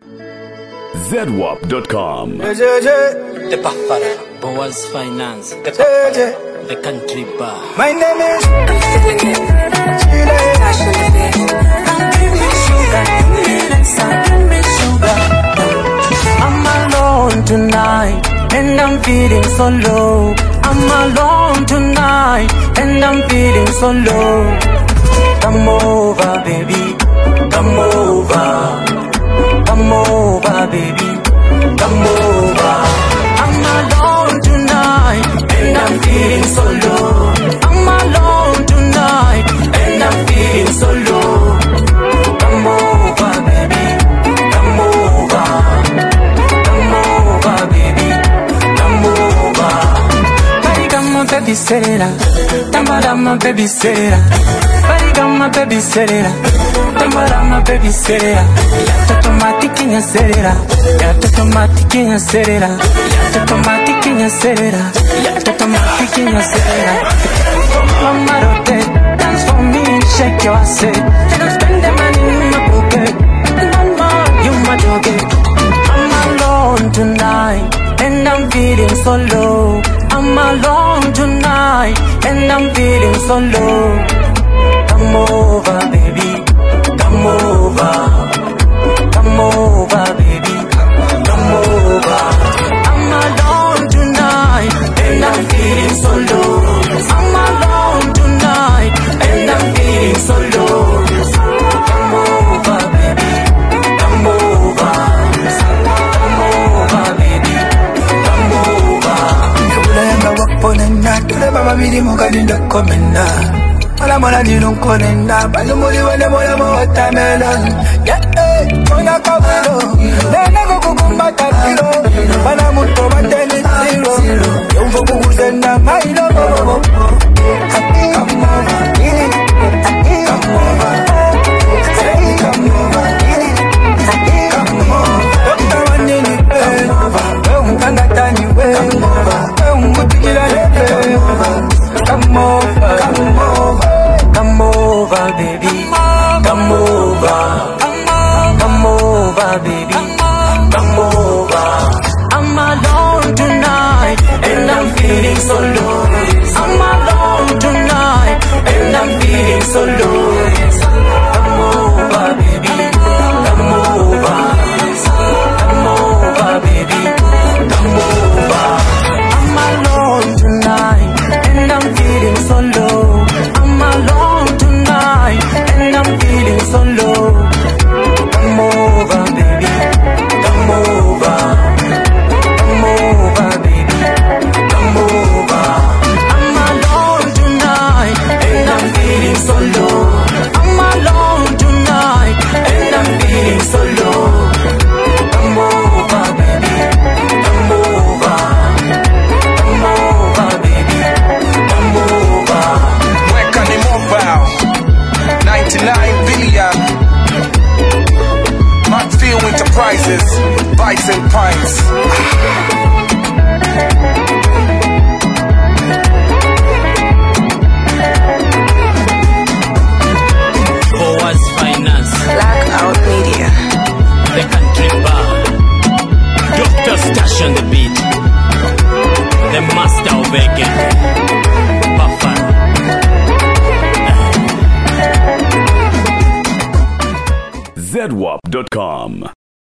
ZWAP.com. The Buffalo, Boaz Finance, the Country Bar. My name is I'm alone tonight, and I'm feeling so low. I'm alone tonight, and I'm feeling so low. Come over, baby. Come over. Come over, baby. Come over. I'm alone tonight, and I'm feeling so low. I'm alone tonight, and I'm feeling so low. Come over, baby. Come over. Come over, baby. Come over. Body got my baby Serena. Tambara my baby Serena. Body got my baby Serena. Tambara my baby Serena. Automatic in a Serena. Automatic in a Serena. Automatic in a Serena. Automatic in a Serena. Mama rotate, dance for me, shake your ass. And I'm spending money in my pocket. Mama, you my doggy. I'm alone tonight, and I'm feeling so low. I'm alone tonight, and I'm feeling so low. Come over, baby. Come over. Come over, baby. Come over. I'm alone tonight, and I'm feeling so low. I'm alone tonight, and I'm feeling so low. Come over, baby. Come over. Come over, baby. Come over. Yabula waponenda tule mama biri mukalinda komenda. Mala nilun konenda balumuli wale mola watermelon. Kona kabelo nene kukumba tatiro bana muto bateni zero yumvo kukuzenda mailo. Come over, come over, come over, come over. Dokta wanini come over, unkangatani we come over, umutikila lebe come over, come over. Come over, baby. Come over. Come over, baby. Come over. I'm alone tonight, and I'm feeling so low. I'm alone tonight, and I'm feeling so low. Come over, baby. Come over. Come over, baby. Come over. I'm alone tonight, and I'm feeling so low. I'm alone tonight, and I'm feeling so low. Come over, baby. Come over. Come over, baby. Come over. I'm alone tonight, and I'm feeling so low. I'm alone tonight, and I'm feeling so low. Come over, baby. Come over. Come over, baby. Come over. Weka ni mobile 99 billion Matfield Enterprises Bites and Pints. Boaz Finance, Blackout Media. the Country Bar. Dr. Stash on the beat. The master of again. Buffalo. ZWAP.com.